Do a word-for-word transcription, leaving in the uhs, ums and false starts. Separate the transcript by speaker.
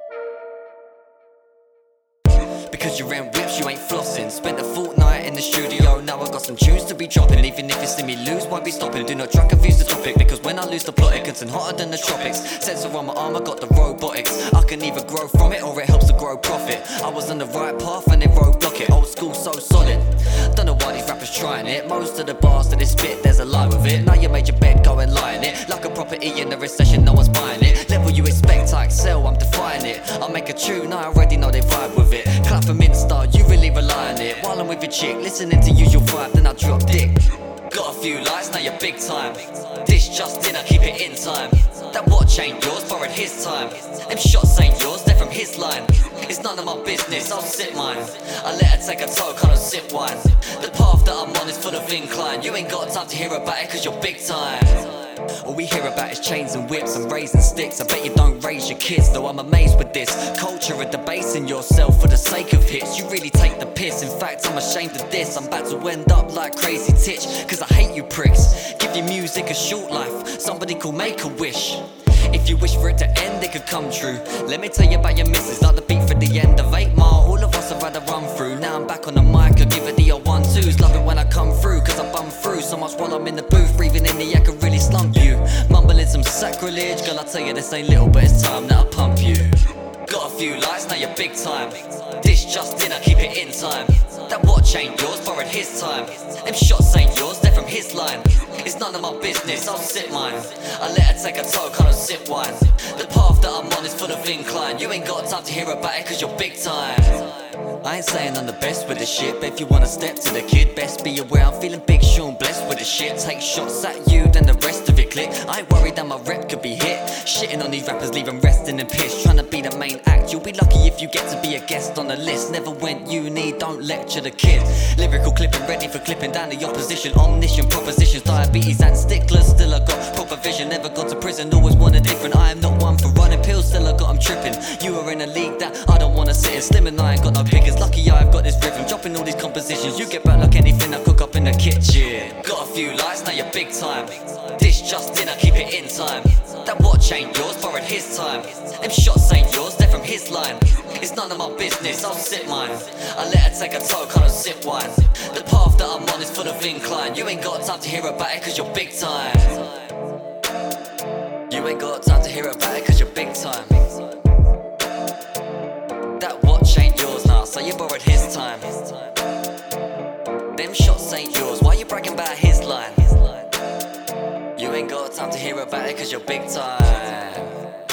Speaker 1: Because you're in whips, you ain't flossing. Spent a fortnight in the studio, now I got some tunes to be dropping. Even if you see me lose, won't be stopping. Do not try and confuse the topic, because when I lose the plot, it gets hotter than the tropics. Sensor on my arm, I got the robotics. I can either grow from it, or it helps to grow profit. I was on the right path and they roadblock it. Old school, so solid. Don't know why these rappers trying it. Most of the bars that they spit, there's a lie with it. Now you made your bed, go and lie in it. Like a property in a recession, no one's buying it. Level you expect, I excel, I'm defying it. I make a tune, I already know they vibe with it. Clap from Insta, you really rely on it. While I'm with your chick, listening to usual vibe, then I drop dick. Got a few likes, now you're big time. This just in, I keep it in time. That watch ain't yours, borrowed his time. Them shots ain't yours, they're from his line. It's none of my business, I'll sip mine. I let her take a toke, I don't sip wine. The path that I'm on is full of incline. You ain't got time to hear about it, cause you're big time. All we hear about is chains and whips and raising sticks. I bet you don't raise your kids, though I'm amazed with this culture of debasing yourself for the sake of hits. You really take the piss, in fact I'm ashamed of this. I'm about to end up like Crazy Titch, cause I hate you pricks. Give your music a short life, somebody call Make-A-Wish. If you wish for it to end, it could come true. Let me tell you about your missus, like the beat for the end of eight mile. All of us have had a run through. Now I'm back on the mic, I give it the old one twos. Love it when I come through, cause I bum through so much while I'm in the booth. Breathing in the air can really slump you. Mumbling some sacrilege, girl I tell you this ain't little, but it's time that I pump you. Got a few likes, now you're big time. This just in, I keep it in time. That watch ain't yours, borrowed his time. Them shots ain't yours, they're from his line. It's none of my business, I'll sip mine. I let her take a toke, I don't sip wine. The path that I'm on is full of incline. You ain't got time to hear about it, cause you're big time. I ain't saying I'm the best with the shit, but if you wanna step to the kid, best be aware I'm feeling big, sure and blessed with the shit. Take shots at you, then the rest of it click. I ain't worried that my rep could be hit. Shitting on these rappers, leave them resting in piss. Trying to be the main act, you'll be lucky if you get to be a guest on the list. Never went uni, don't lecture the kid. Lyrical clipping, ready for clipping down the opposition. Omniscient propositions, diabetes and sticklers. Still I got proper vision, never gone to prison, always wanted different. I am not one for running pills, still I got them tripping. You are in a league that I don't wanna sit in. Slim and I ain't got no pickers, lucky I've got this rhythm. Dropping all these compositions, you get back like anything I cook up in the kitchen. Got a few likes, now you're big time. This just in, I keep it in time. That watch ain't yours, borrowed his time. Them shots ain't yours, they're from his line. It's none of my business, I'll sip mine. I let her take a toke, I don't sip wine. The path that I'm on is full of incline. You ain't got time to hear about it, cause you're big time. You ain't got time to hear about it, cause you're big time. That watch ain't yours now, so you borrowed his time. Them shots ain't yours, why you bragging about his line? You ain't got time to hear about it, cause you're big time.